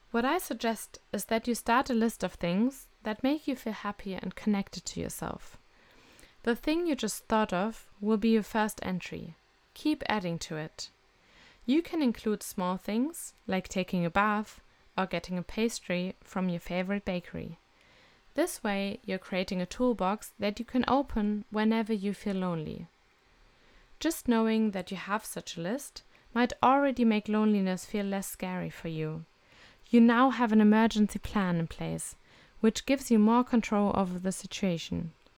What I suggest is that you start a list of things that make you feel happy and connected to yourself. The thing you just thought of will be your first entry. Keep adding to it. You can include small things like taking a bath or getting a pastry from your favorite bakery. This way, you're creating a toolbox that you can open whenever you feel lonely. Just knowing that you have such a list might already make loneliness feel less scary for you. You now have an emergency plan in place, which gives you more control over the situation.